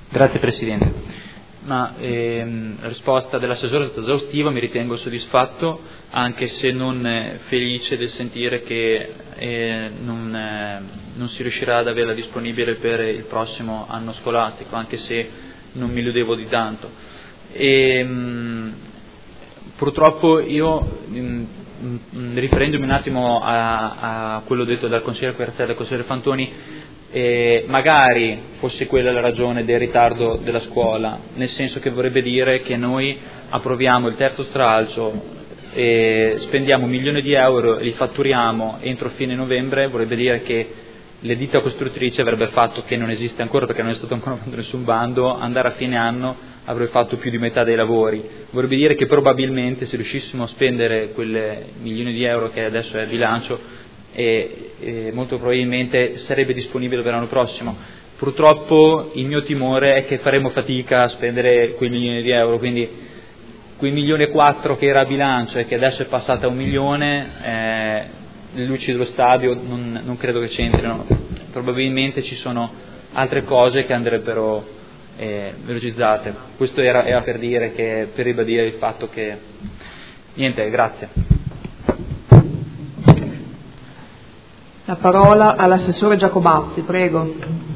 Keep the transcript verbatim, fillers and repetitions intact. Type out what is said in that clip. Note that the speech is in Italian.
Grazie Presidente. Ma ehm, la risposta dell'assessore è stata esaustiva, mi ritengo soddisfatto, anche se non eh, felice del sentire che eh, non, eh, non si riuscirà ad averla disponibile per il prossimo anno scolastico, anche se non mi illudevo di tanto. E, mh, purtroppo io, mh, mh, riferendomi un attimo a, a quello detto dal consigliere Quercia e dal consigliere Fantoni, Eh, magari fosse quella la ragione del ritardo della scuola, nel senso che vorrebbe dire che noi approviamo il terzo stralcio e spendiamo un milione di euro e li fatturiamo entro fine novembre, vorrebbe dire che l'editta costruttrice avrebbe fatto, che non esiste ancora perché non è stato ancora fatto nessun bando, andare a fine anno avrebbe fatto più di metà dei lavori. Vorrebbe dire che probabilmente se riuscissimo a spendere quel milione di euro che adesso è a bilancio, e, e molto probabilmente sarebbe disponibile per l'anno prossimo. Purtroppo il mio timore è che faremo fatica a spendere quei milioni di euro, quindi quei milioni e quattro che era a bilancio e che adesso è passata a un milione, eh, le luci dello stadio non, non credo che c'entrino, probabilmente ci sono altre cose che andrebbero eh, velocizzate. Questo era, era per dire che, per ribadire il fatto che niente, grazie. La parola all'assessore Giacobazzi, prego.